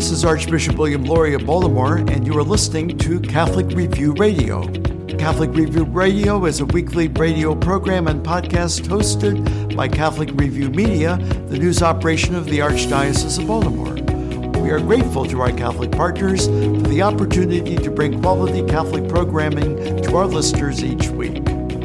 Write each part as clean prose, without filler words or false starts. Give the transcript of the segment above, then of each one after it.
This is Archbishop William Lori of Baltimore, and you are listening to Catholic Review Radio. Catholic Review Radio is a weekly radio program and podcast hosted by Catholic Review Media, the news operation of the Archdiocese of Baltimore. We are grateful to our Catholic partners for the opportunity to bring quality Catholic programming to our listeners each week.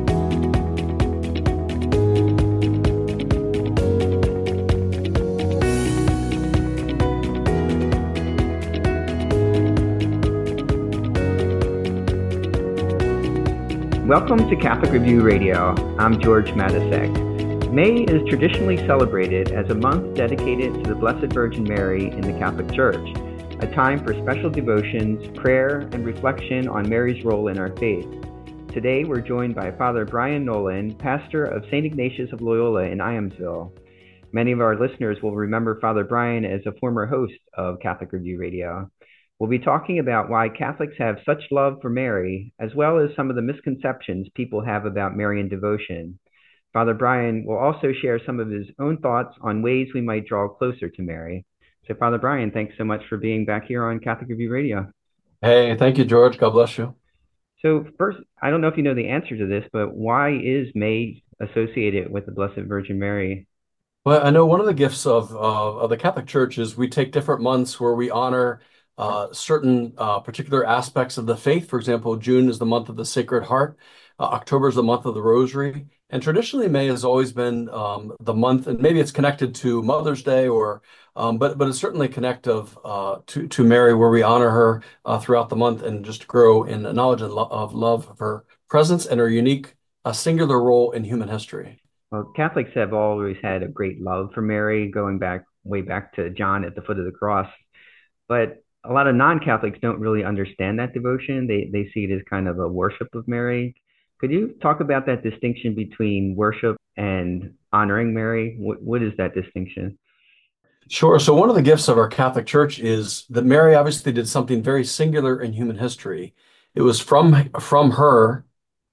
Welcome to Catholic Review Radio. I'm George Matasek. May is traditionally celebrated as a month dedicated to the Blessed Virgin Mary in the Catholic Church, a time for special devotions, prayer, and reflection on Mary's role in our faith. Today we're joined by Father Brian Nolan, pastor of St. Ignatius of Loyola in Iamsville. Many of our listeners will remember Father Brian as a former host of Catholic Review Radio. We'll be talking about why Catholics have such love for Mary, as well as some of the misconceptions people have about Marian devotion. Father Brian will also share some of his own thoughts on ways we might draw closer to Mary. So, Father Brian, thanks so much for being back here on Catholic Review Radio. Hey, thank you, George. God bless you. So first, I don't know if you know the answer to this, but why is May associated with the Blessed Virgin Mary? Well, I know one of the gifts of the Catholic Church is we take different months where we honor certain particular aspects of the faith. For example, June is the month of the Sacred Heart. October is the month of the Rosary. And traditionally, May has always been the month, and maybe it's connected to Mother's Day, but it's certainly connected to Mary, where we honor her throughout the month and just grow in knowledge and of love of her presence and her unique, singular role in human history. Well, Catholics have always had a great love for Mary, going way back to John at the foot of the cross. But a lot of non-Catholics don't really understand that devotion. They see it as kind of a worship of Mary. Could you talk about that distinction between worship and honoring Mary? What is that distinction? Sure. So one of the gifts of our Catholic Church is that Mary obviously did something very singular in human history. It was from her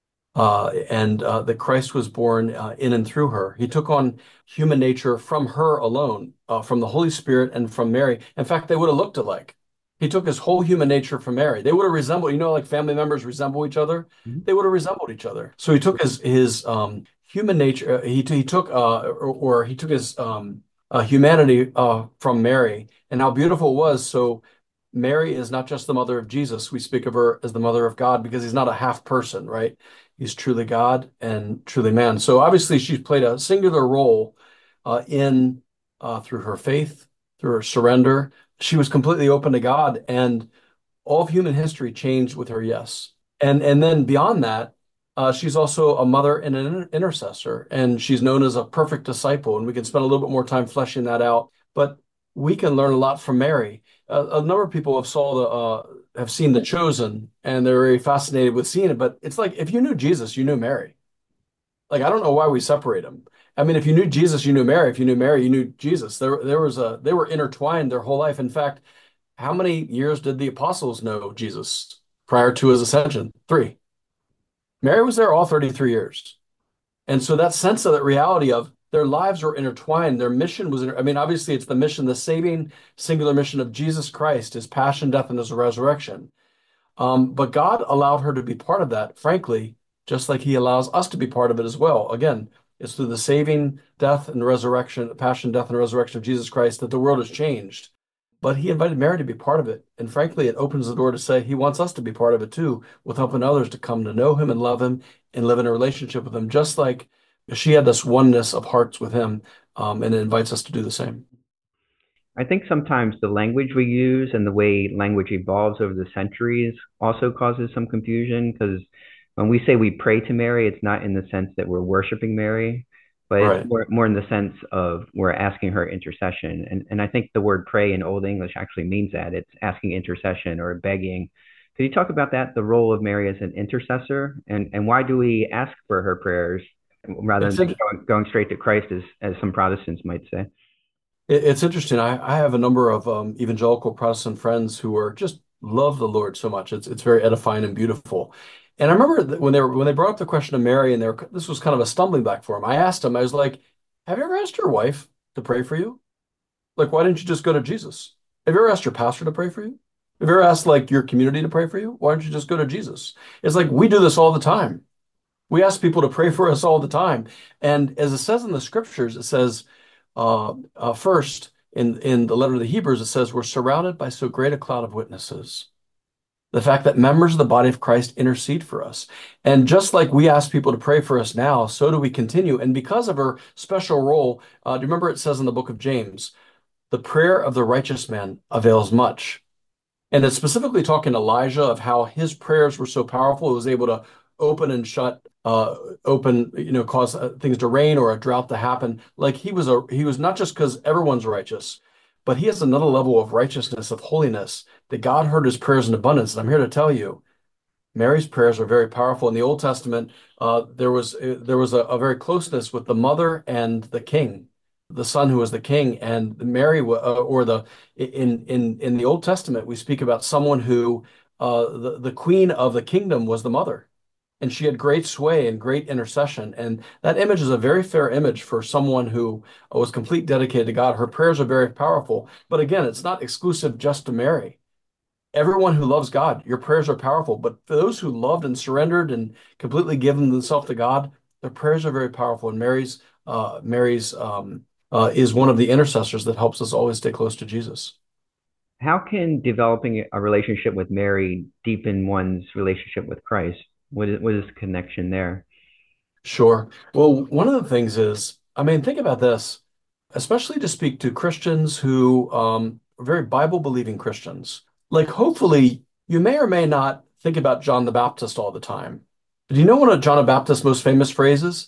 and that Christ was born in and through her. He took on human nature from her alone, from the Holy Spirit and from Mary. In fact, they would have looked alike. He took his whole human nature from Mary. They would have resembled, like family members resemble each other. Mm-hmm. They would have resembled each other. So he took his human nature. He took his humanity from Mary, and how beautiful it was. So Mary is not just the mother of Jesus. We speak of her as the mother of God because he's not a half person, right? He's truly God and truly man. So obviously she's played a singular role through her faith, through her surrender. She was completely open to God, and all of human history changed with her yes. And then beyond that, she's also a mother and an intercessor, and she's known as a perfect disciple, and we can spend a little bit more time fleshing that out. But we can learn a lot from Mary. A number of people have seen The Chosen, and they're very fascinated with seeing it, but it's like if you knew Jesus, you knew Mary. Like, I don't know why we separate them. I mean, if you knew Jesus, you knew Mary. If you knew Mary, you knew Jesus. They were intertwined their whole life. In fact, how many years did the apostles know Jesus prior to his ascension? 3. Mary was there all 33 years. And so that sense of that reality of their lives were intertwined. Their mission was, obviously it's the mission, the saving singular mission of Jesus Christ, his passion, death, and his resurrection. But God allowed her to be part of that, frankly, just like he allows us to be part of it as well. Again, it's through the saving death and resurrection, passion, death, and resurrection of Jesus Christ that the world has changed. But he invited Mary to be part of it. And frankly, it opens the door to say he wants us to be part of it too, with helping others to come to know him and love him and live in a relationship with him, just like she had this oneness of hearts with him, and it invites us to do the same. I think sometimes the language we use and the way language evolves over the centuries also causes some confusion, because when we say we pray to Mary, it's not in the sense that we're worshiping Mary, but right. It's more in the sense of we're asking her intercession. And I think the word pray in Old English actually means that. It's asking intercession or begging. Could you talk about that, the role of Mary as an intercessor, and why do we ask for her prayers rather than going straight to Christ, as some Protestants might say? It's interesting. I have a number of evangelical Protestant friends who are just love the Lord so much. It's very edifying and beautiful. And I remember that when they brought up the question of Mary, and this was kind of a stumbling block for him. I asked him, I was like, "Have you ever asked your wife to pray for you? Like, why didn't you just go to Jesus?" Have you ever asked your pastor to pray for you? Have you ever asked like your community to pray for you? Why don't you just go to Jesus? It's like we do this all the time. We ask people to pray for us all the time. And as it says in the scriptures, it says first in the letter to the Hebrews, it says we're surrounded by so great a cloud of witnesses. The fact that members of the body of Christ intercede for us. And just like we ask people to pray for us now, so do we continue. And because of her special role, do you remember it says in the book of James, the prayer of the righteous man avails much. And it's specifically talking to Elijah of how his prayers were so powerful, it was able to open and shut, open, cause things to rain or a drought to happen. Like he was not just because everyone's righteous, but he has another level of righteousness, of holiness, that God heard his prayers in abundance. And I'm here to tell you, Mary's prayers are very powerful. In the Old Testament, there was a very closeness with the mother and the king, the son who was the king, and Mary, or the in the Old Testament, we speak about someone who the queen of the kingdom was the mother, and she had great sway and great intercession. And that image is a very fair image for someone who was complete dedicated to God. Her prayers are very powerful, but again, it's not exclusive just to Mary. Everyone who loves God, your prayers are powerful. But for those who loved and surrendered and completely given themselves to God, their prayers are very powerful. And Mary's is one of the intercessors that helps us always stay close to Jesus. How can developing a relationship with Mary deepen one's relationship with Christ? What is the connection there? Sure. Well, one of the things is, I mean, think about this, especially to speak to Christians who are very Bible believing Christians. Like, hopefully, you may or may not think about John the Baptist all the time. But do you know one of John the Baptist's most famous phrases?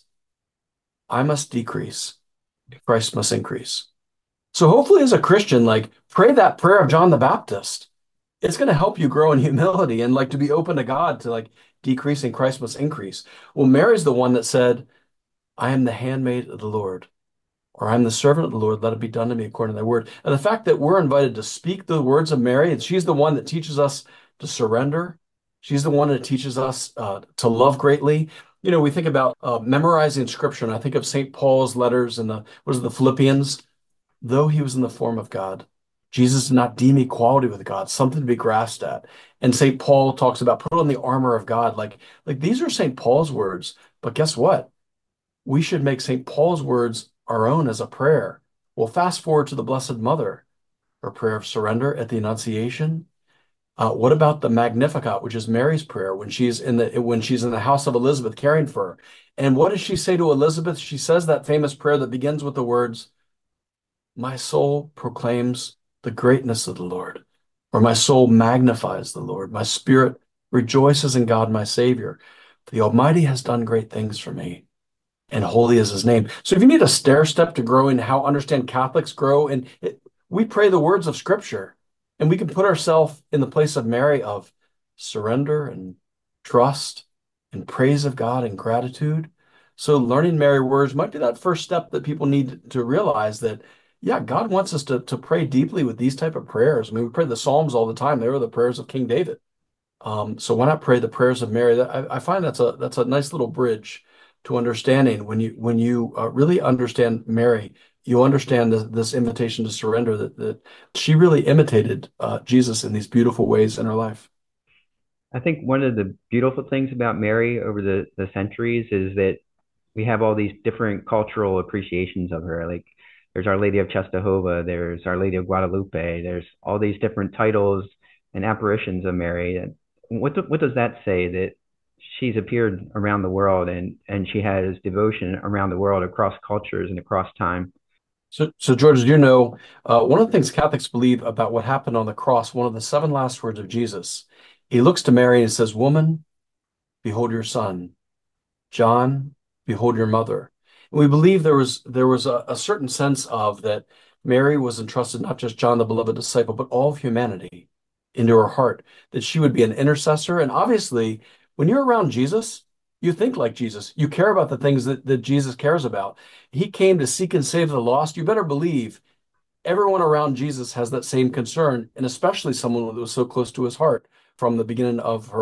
I must decrease, Christ must increase. So hopefully, as a Christian, like, pray that prayer of John the Baptist. It's going to help you grow in humility and like to be open to God, to like decrease and Christ must increase. Well, Mary's the one that said, I am the handmaid of the Lord, or I'm the servant of the Lord, let it be done to me according to thy word. And the fact that we're invited to speak the words of Mary, and she's the one that teaches us to surrender. She's the one that teaches us to love greatly. We think about memorizing scripture, and I think of St. Paul's letters in the Philippians. Though he was in the form of God, Jesus did not deem equality with God something to be grasped at. And St. Paul talks about put on the armor of God. Like these are St. Paul's words. But guess what? We should make St. Paul's words our own as a prayer. Well, fast forward to the Blessed Mother, her prayer of surrender at the Annunciation. What about the Magnificat, which is Mary's prayer when she's in the house of Elizabeth caring for her? And what does she say to Elizabeth? She says that famous prayer that begins with the words, my soul proclaims the greatness of the Lord, or my soul magnifies the Lord. My spirit rejoices in God, my Savior. The Almighty has done great things for me, and holy is his name. So if you need a stair step to grow in how understand Catholics grow, we pray the words of Scripture, and we can put ourselves in the place of Mary of surrender and trust and praise of God and gratitude. So learning Mary words might be that first step that people need to realize that, yeah, God wants us to pray deeply with these type of prayers. I mean, we pray the Psalms all the time. They were the prayers of King David. So why not pray the prayers of Mary? I find that's a nice little bridge to understanding. When you really understand Mary, you understand this invitation to surrender, that she really imitated Jesus in these beautiful ways in her life. I think one of the beautiful things about Mary over the centuries is that we have all these different cultural appreciations of her. Like there's Our Lady of Czestochowa, there's Our Lady of Guadalupe, there's all these different titles and apparitions of Mary. And what does that say? That she's appeared around the world and she has devotion around the world across cultures and across time. So George, do you know one of the things Catholics believe about what happened on the cross? One of the seven last words of Jesus, he looks to Mary and says, "Woman, behold your son. John, behold your mother." And we believe there was a certain sense of that Mary was entrusted not just John, the beloved disciple, but all of humanity into her heart, that she would be an intercessor. And obviously, when you're around Jesus, you think like Jesus. You care about the things that Jesus cares about. He came to seek and save the lost. You better believe everyone around Jesus has that same concern, and especially someone that was so close to his heart from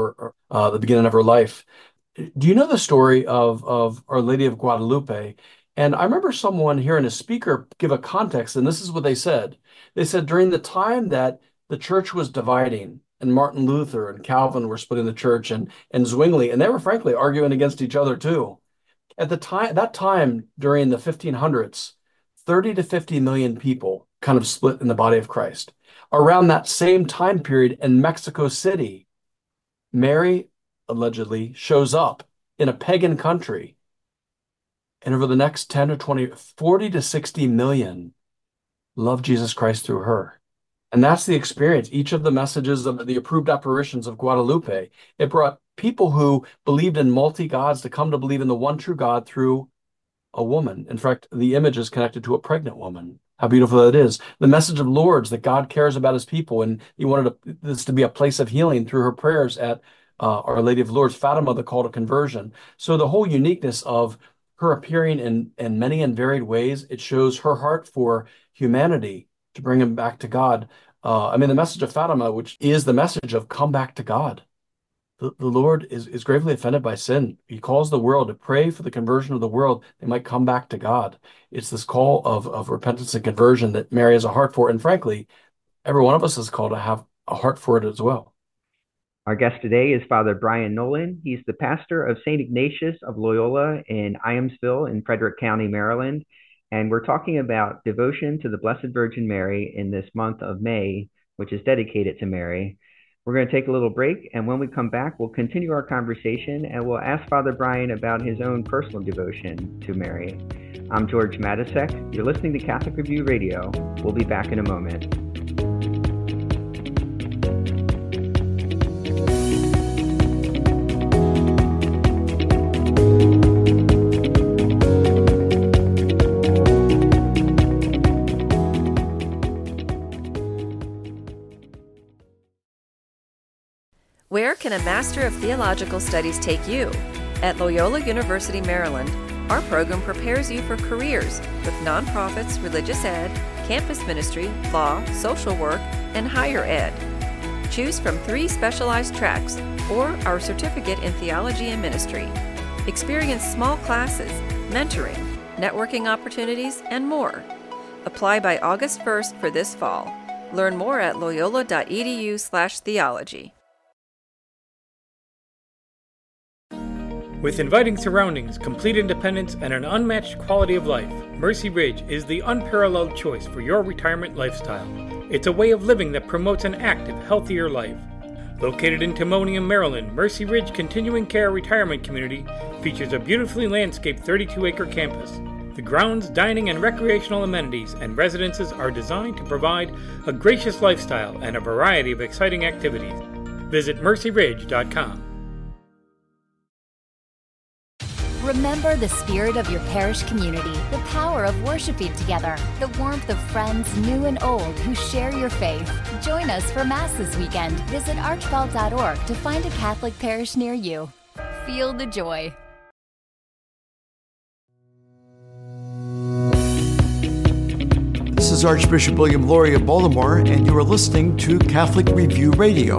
the beginning of her life. Do you know the story of Our Lady of Guadalupe? And I remember someone hearing a speaker give a context, and this is what they said. They said during the time that the church was dividing, and Martin Luther and Calvin were splitting the church, and Zwingli, and they were frankly arguing against each other too. At the time, that time during the 1500s, 30 to 50 million people kind of split in the body of Christ. Around that same time period in Mexico City, Mary allegedly shows up in a pagan country. And over the next 10 to 20, 40 to 60 million love Jesus Christ through her. And that's the experience. Each of the messages of the approved apparitions of Guadalupe, it brought people who believed in multi-gods to come to believe in the one true God through a woman. In fact, the image is connected to a pregnant woman. How beautiful that is. The message of Lourdes, that God cares about his people, and he wanted this to be a place of healing through her prayers at Our Lady of Lourdes. Fatima, the call to conversion. So the whole uniqueness of her appearing in many and varied ways, it shows her heart for humanity to bring him back to God. The message of Fatima, which is the message of come back to God. The Lord is gravely offended by sin. He calls the world to pray for the conversion of the world. They might come back to God. It's this call of repentance and conversion that Mary has a heart for. And frankly, every one of us is called to have a heart for it as well. Our guest today is Father Brian Nolan. He's the pastor of St. Ignatius of Loyola in Iamsville in Frederick County, Maryland. And we're talking about devotion to the Blessed Virgin Mary in this month of May, which is dedicated to Mary. We're going to take a little break, and when we come back, we'll continue our conversation, and we'll ask Father Brian about his own personal devotion to Mary. I'm George Matysek. You're listening to Catholic Review Radio. We'll be back in a moment. Where can a Master of Theological Studies take you? At Loyola University, Maryland, our program prepares you for careers with nonprofits, religious ed, campus ministry, law, social work, and higher ed. Choose from 3 specialized tracks or our certificate in theology and ministry. Experience small classes, mentoring, networking opportunities, and more. Apply by August 1st for this fall. Learn more at loyola.edu/theology. With inviting surroundings, complete independence, and an unmatched quality of life, Mercy Ridge is the unparalleled choice for your retirement lifestyle. It's a way of living that promotes an active, healthier life. Located in Timonium, Maryland, Mercy Ridge Continuing Care Retirement Community features a beautifully landscaped 32-acre campus. The grounds, dining, and recreational amenities and residences are designed to provide a gracious lifestyle and a variety of exciting activities. Visit mercyridge.com. Remember the spirit of your parish community, the power of worshiping together, the warmth of friends new and old who share your faith. Join us for Mass this weekend. Visit archbell.org to find a Catholic parish near you. Feel the joy. This is Archbishop William Lori of Baltimore, and you are listening to Catholic Review Radio.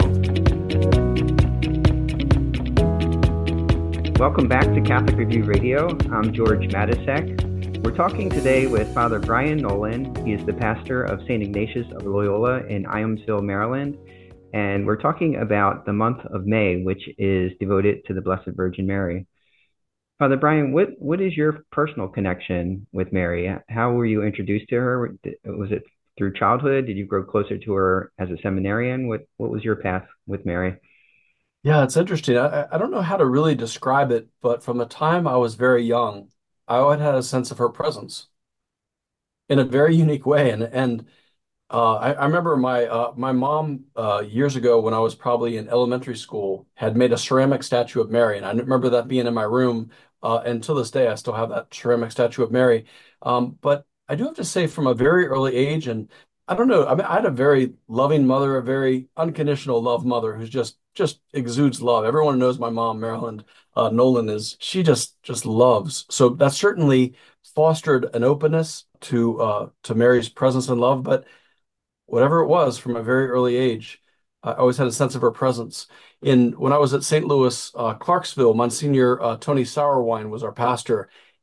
Welcome back to Catholic Review Radio. I'm George Matysek. We're talking today with Father Brian Nolan. He is the pastor of St. Ignatius of Loyola in Iamsville, Maryland. And we're talking about the month of May, which is devoted to the Blessed Virgin Mary. Father Brian, what is your personal connection with Mary? How were you introduced to her? Was it through childhood? Did you grow closer to her as a seminarian? What was your path with Mary? Yeah, it's interesting. I don't know how to really describe it, but from the time I was very young, I always had a sense of her presence in a very unique way. And I remember my mom years ago when I was probably in elementary school had made a ceramic statue of Mary, and I remember that being in my room. And to this day, I still have that ceramic statue of Mary. But I do have to say, from a very early age, and I don't know, I mean, I had a very loving mother, a very unconditional love mother who's just exudes love. Everyone knows my mom, Marilyn Nolan, she just loves. So that certainly fostered an openness to Mary's presence and love. But whatever it was, from a very early age, I always had a sense of her presence. When I was at St. Louis, Clarksville, Monsignor Tony Sauerwein was our pastor,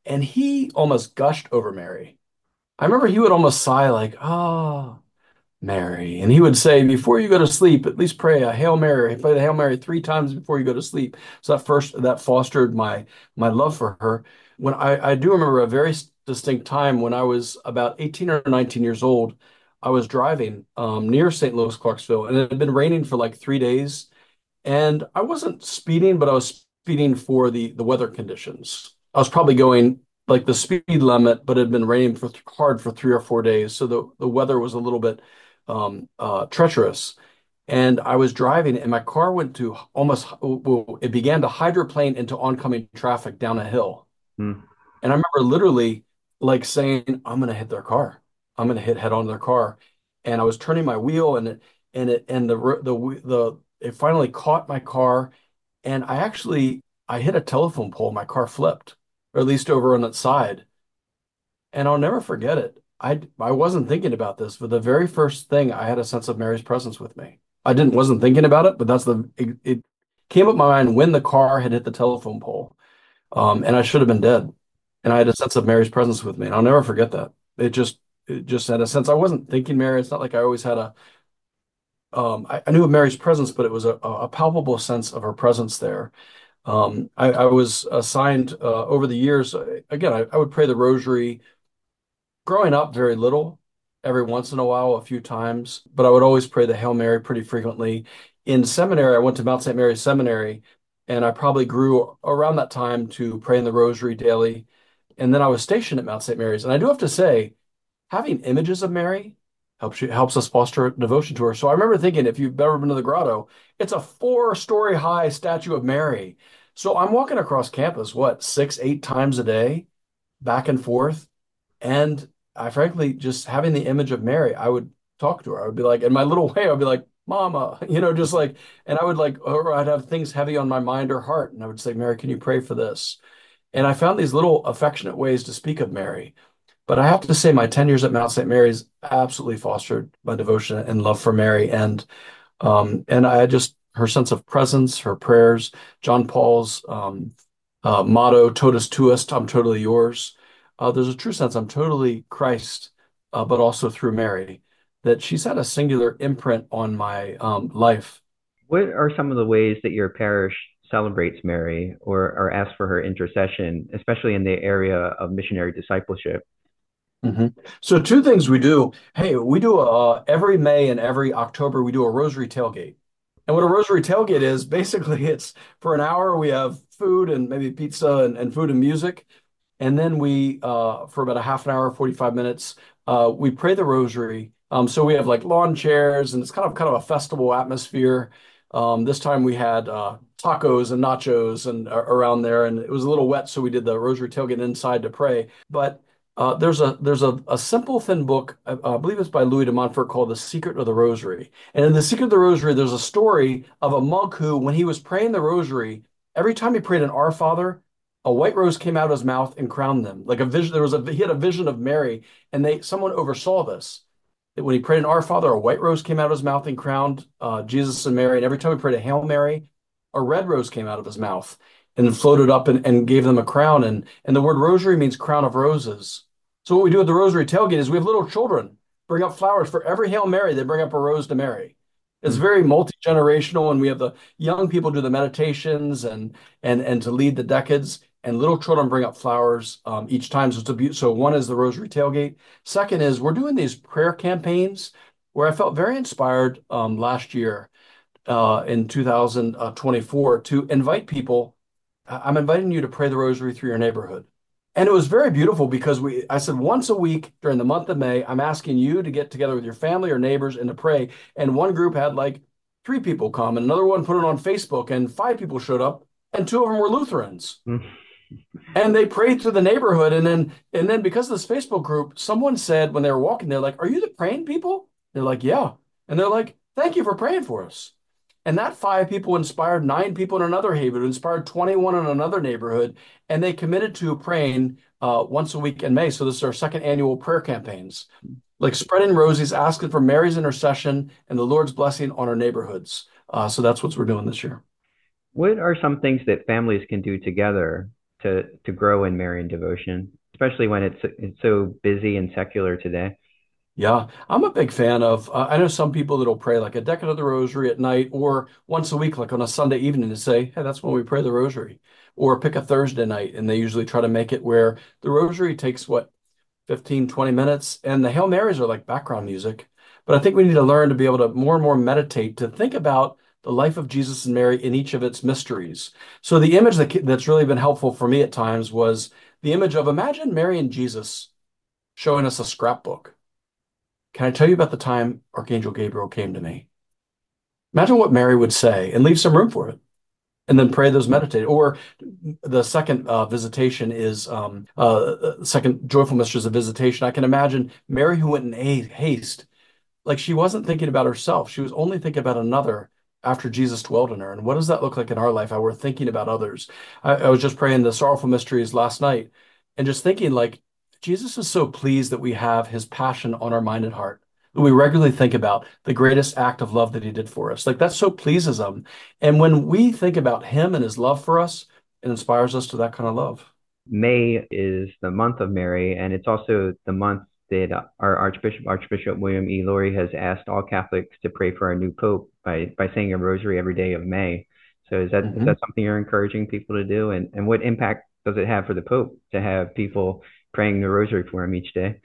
and he almost gushed over Mary. I remember he would almost sigh like, "Oh, Mary." And he would say, "Before you go to sleep, at least pray a Hail Mary. Pray the Hail Mary 3 times before you go to sleep." So that fostered my love for her. When I do remember a very distinct time when I was about 18 or 19 years old. I was driving near St. Louis, Clarksville, and it had been raining for like 3 days. And I wasn't speeding, but I was speeding for the weather conditions. I was probably going like the speed limit, but it had been raining hard for 3 or 4 days. So the weather was a little bit treacherous. And I was driving, and my car went to well, it began to hydroplane into oncoming traffic down a hill. Mm. And I remember literally like saying, "I'm going to hit their car. I'm going to hit head on their car." And I was turning my wheel, it finally caught my car, and I hit a telephone pole. My car flipped, or at least over on its side. And I'll never forget it. I wasn't thinking about this, but the very first thing I had a sense of Mary's presence with me. I didn't wasn't thinking about it, but it came up my mind when the car had hit the telephone pole. And I should have been dead. And I had a sense of Mary's presence with me. And I'll never forget that. It just had a sense. I wasn't thinking Mary. It's not like I always had I knew of Mary's presence, but it was a palpable sense of her presence there. I was assigned over the years, again, I would pray the rosary growing up very little, every once in a while, a few times, but I would always pray the Hail Mary pretty frequently. In seminary, I went to Mount St. Mary's Seminary, and I probably grew around that time to praying the rosary daily. And then I was stationed at Mount St. Mary's. And I do have to say, having images of Mary helps us foster devotion to her. So I remember thinking, if you've ever been to the grotto, it's a 4-story high statue of Mary. So I'm walking across campus, what, 6, 8 times a day, back and forth. And I frankly, just having the image of Mary, I would talk to her. I would be like, in my little way, I'd be like, "Mama," just like, and I would like, or I'd have things heavy on my mind or heart. And I would say, "Mary, can you pray for this?" And I found these little affectionate ways to speak of Mary. But I have to say, my 10 years at Mount St. Mary's absolutely fostered my devotion and love for Mary. And I just, her sense of presence, her prayers, John Paul's motto, "Totus tuus," I'm totally yours. There's a true sense I'm totally Christ, but also through Mary, that she's had a singular imprint on my life. What are some of the ways that your parish celebrates Mary or asks for her intercession, especially in the area of missionary discipleship? So 2 things we do. Hey, we do every May and every October, we do a rosary tailgate. And what a rosary tailgate is, basically, it's for an hour, we have food and maybe pizza and food and music. And then for about a half an hour, 45 minutes, we pray the rosary. So we have like lawn chairs, and it's kind of a festival atmosphere. This time we had tacos and nachos and around there, and it was a little wet, so we did the rosary tailgate inside to pray. But there's a simple thin book, I believe it's by Louis de Montfort, called The Secret of the Rosary. And in The Secret of the Rosary, there's a story of a monk who, when he was praying the rosary, every time he prayed an Our Father, a white rose came out of his mouth and crowned them. Like a vision, he had a vision of Mary, and someone oversaw this. That when he prayed an Our Father, a white rose came out of his mouth and crowned Jesus and Mary. And every time he prayed a Hail Mary, a red rose came out of his mouth and floated up and gave them a crown. And the word rosary means crown of roses. So what we do at the rosary tailgate is we have little children bring up flowers for every Hail Mary. They bring up a rose to Mary. It's very multi-generational, and we have the young people do the meditations and to lead the decades, and little children bring up flowers each time. So one is the rosary tailgate. Second is we're doing these prayer campaigns where I felt very inspired last year in 2024 to invite people. I'm inviting you to pray the rosary through your neighborhood. And it was very beautiful because I said once a week during the month of May, I'm asking you to get together with your family or neighbors and to pray. And one group had like 3 people come, and another one put it on Facebook, and 5 people showed up, and 2 of them were Lutherans. And they prayed through the neighborhood. And then because of this Facebook group, someone said when they were walking, they're like, "Are you the praying people?" They're like, "Yeah." And they're like, "Thank you for praying for us." And that 5 people inspired 9 people in another neighborhood, inspired 21 in another neighborhood, and they committed to praying once a week in May. So this is our second annual prayer campaigns, like spreading roses, asking for Mary's intercession and the Lord's blessing on our neighborhoods. So that's what we're doing this year. What are some things that families can do together to grow in Marian devotion, especially when it's so busy and secular today. Yeah, I'm a big fan of. I know some people that'll pray like a decade of the rosary at night or once a week, like on a Sunday evening, to say, hey, that's when we pray the rosary. Or pick a Thursday night, and they usually try to make it where the rosary takes what, 15, 20 minutes, and the Hail Marys are like background music. But I think we need to learn to be able to more and more meditate, to think about the life of Jesus and Mary in each of its mysteries. So the image that's really been helpful for me at times was the image of, imagine Mary and Jesus showing us a scrapbook. Can I tell you about the time Archangel Gabriel came to me? Imagine what Mary would say and leave some room for it. And then pray those meditate. Or the second visitation is second joyful mysteries of visitation. I can imagine Mary who went in haste, like she wasn't thinking about herself. She was only thinking about another after Jesus dwelled in her. And what does that look like in our life? How we're thinking about others. I was just praying the sorrowful mysteries last night and just thinking like Jesus is so pleased that we have his passion on our mind and heart. We regularly think about the greatest act of love that he did for us. Like that so pleases him. And when we think about him and his love for us, it inspires us to that kind of love. May is the month of Mary, and it's also the month that our Archbishop William E. Laurie has asked all Catholics to pray for our new Pope by saying a rosary every day of May. So is that something you're encouraging people to do? And what impact does it have for the Pope to have people praying the rosary for him each day?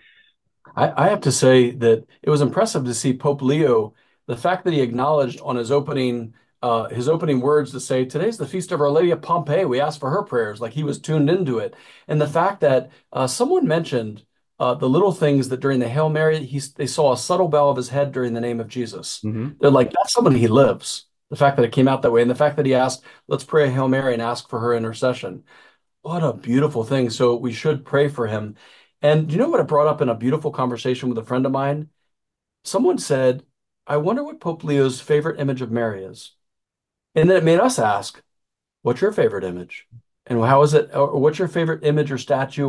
I have to say that it was impressive to see Pope Leo, the fact that he acknowledged on his opening words to say, today's the feast of Our Lady of Pompeii. We ask for her prayers, like he was tuned into it. And the fact that someone mentioned the little things that during the Hail Mary, they saw a subtle bow of his head during the name of Jesus. Mm-hmm. They're like, that's somebody he lives. The fact that it came out that way, and the fact that he asked, let's pray a Hail Mary and ask for her intercession. What a beautiful thing. So we should pray for him. And you know what it brought up in a beautiful conversation with a friend of mine? Someone said, I wonder what Pope Leo's favorite image of Mary is. And then it made us ask, what's your favorite image? And how is it, or what's your favorite image or statue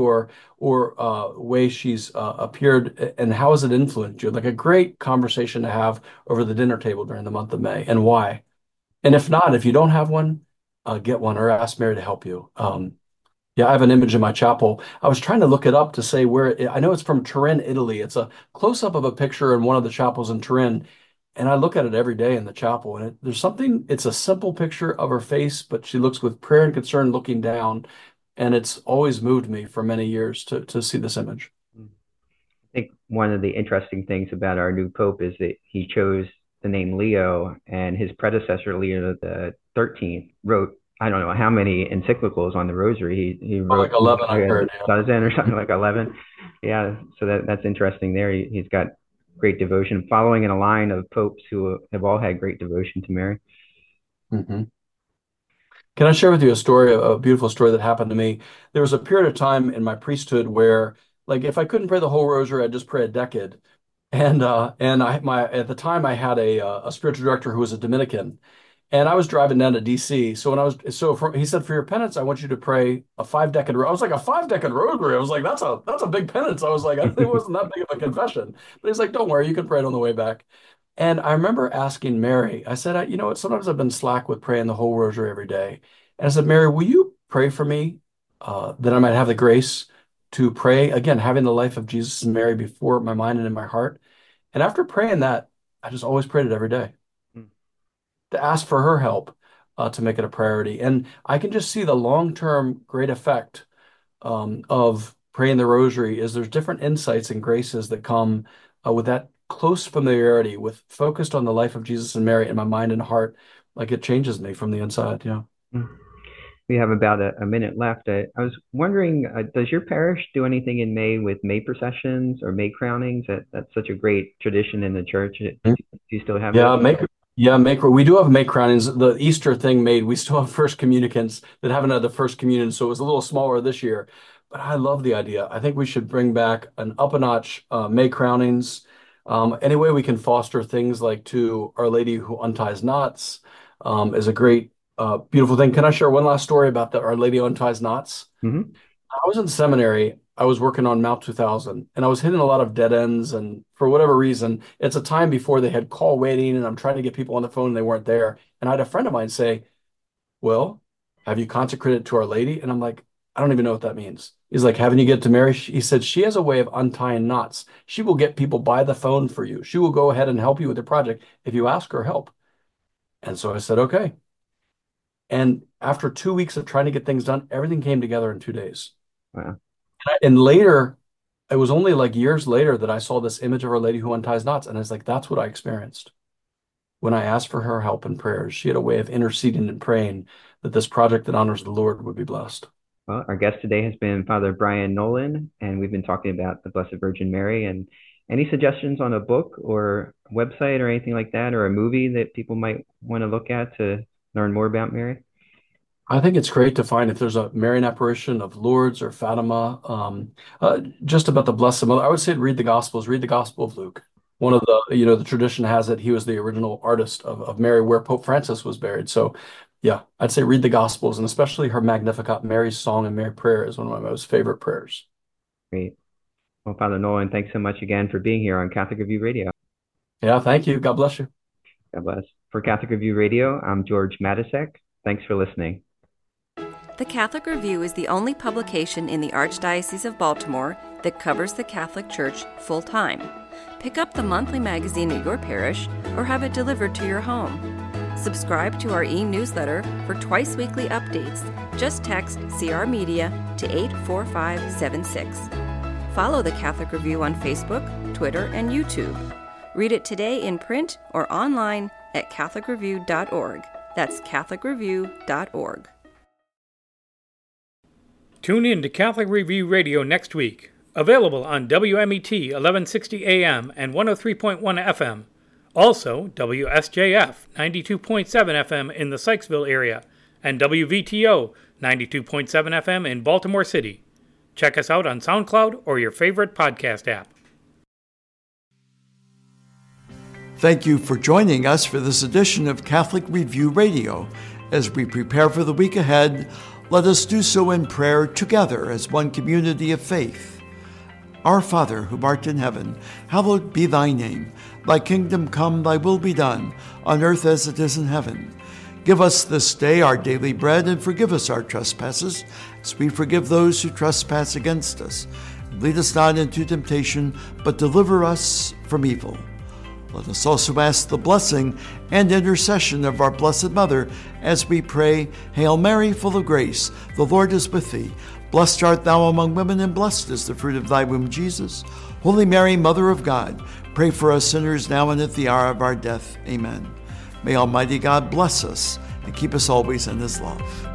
or way she's appeared, and how has it influenced you? Like a great conversation to have over the dinner table during the month of May, and why? And if not, if you don't have one, get one or ask Mary to help you. Yeah, I have an image in my chapel. I was trying to look it up to say I know it's from Turin, Italy. It's a close-up of a picture in one of the chapels in Turin. And I look at it every day in the chapel. And it's a simple picture of her face, but she looks with prayer and concern looking down. And it's always moved me for many years to see this image. I think one of the interesting things about our new Pope is that he chose the name Leo, and his predecessor, Leo the 13th, wrote, I don't know how many encyclicals on the rosary. He wrote like 11, I heard. A dozen or something, like 11. Yeah, so that's interesting there. He's got great devotion, following in a line of popes who have all had great devotion to Mary. Mm-hmm. Can I share with you a beautiful story that happened to me? There was a period of time in my priesthood where, like, if I couldn't pray the whole rosary, I'd just pray a decade. And at the time I had a spiritual director who was a Dominican. And I was driving down to DC. He said, for your penance, I want you to pray a 5-decade rosary. I was like, a 5-decade rosary. I was like, that's a big penance. I was like, it wasn't that big of a confession. But he's like, don't worry, you can pray it on the way back. And I remember asking Mary, I said, you know what, sometimes I've been slack with praying the whole rosary every day. And I said, Mary, will you pray for me that I might have the grace to pray, again, having the life of Jesus and Mary before my mind and in my heart? And after praying that, I just always prayed it every day to ask for her help to make it a priority. And I can just see the long-term great effect of praying the rosary is there's different insights and graces that come with that close familiarity, with focused on the life of Jesus and Mary in my mind and heart. Like it changes me from the inside. Yeah. We have about a minute left. I was wondering, does your parish do anything in May with May processions or May crownings? That's such a great tradition in the church. Do you still have that? We do have May crownings. The Easter thing we still have first communicants that haven't had the first communion, so it was a little smaller this year. But I love the idea. I think we should bring back an up-a-notch May crownings. Any way we can foster things like to Our Lady who unties knots is a great, beautiful thing. Can I share one last story about the Our Lady who unties knots? Mm-hmm. I was in seminary. I was working on Mount 2000, and I was hitting a lot of dead ends. And for whatever reason, it's a time before they had call waiting, and I'm trying to get people on the phone and they weren't there. And I had a friend of mine say, well, have you consecrated to Our Lady? And I'm like, I don't even know what that means. He's like, haven't you get to Mary? He said, she has a way of untying knots. She will get people by the phone for you. She will go ahead and help you with the project if you ask her help. And so I said, okay. And after 2 weeks of trying to get things done, everything came together in 2 days. Wow. And later, it was only like years later that I saw this image of Our Lady who unties knots. And I was like, that's what I experienced. When I asked for her help and prayers, she had a way of interceding and praying that this project that honors the Lord would be blessed. Well, our guest today has been Father Brian Nolan, and we've been talking about the Blessed Virgin Mary. And any suggestions on a book or a website or anything like that, or a movie that people might want to look at to learn more about Mary? I think it's great to find if there's a Marian apparition of Lourdes or Fatima, just about the Blessed Mother. I would say read the Gospels, read the Gospel of Luke. One of the tradition has it, he was the original artist of Mary, where Pope Francis was buried. So yeah, I'd say read the Gospels, and especially her Magnificat, Mary's Song and Mary Prayer is one of my most favorite prayers. Great. Well, Father Nolan, thanks so much again for being here on Catholic Review Radio. Yeah, thank you. God bless you. God bless. For Catholic Review Radio, I'm George Matysek. Thanks for listening. The Catholic Review is the only publication in the Archdiocese of Baltimore that covers the Catholic Church full-time. Pick up the monthly magazine at your parish or have it delivered to your home. Subscribe to our e-newsletter for twice-weekly updates. Just text CR Media to 84576. Follow the Catholic Review on Facebook, Twitter, and YouTube. Read it today in print or online at catholicreview.org. That's catholicreview.org. Tune in to Catholic Review Radio next week. Available on WMET 1160 AM and 103.1 FM. Also, WSJF 92.7 FM in the Sykesville area and WVTO 92.7 FM in Baltimore City. Check us out on SoundCloud or your favorite podcast app. Thank you for joining us for this edition of Catholic Review Radio. As we prepare for the week ahead, let us do so in prayer together as one community of faith. Our Father, who art in heaven, hallowed be thy name. Thy kingdom come, thy will be done, on earth as it is in heaven. Give us this day our daily bread, and forgive us our trespasses, as we forgive those who trespass against us. And lead us not into temptation, but deliver us from evil. Let us also ask the blessing and intercession of our Blessed Mother as we pray, Hail Mary, full of grace, the Lord is with thee. Blessed art thou among women, and blessed is the fruit of thy womb, Jesus. Holy Mary, Mother of God, pray for us sinners now and at the hour of our death. Amen. May Almighty God bless us and keep us always in his love.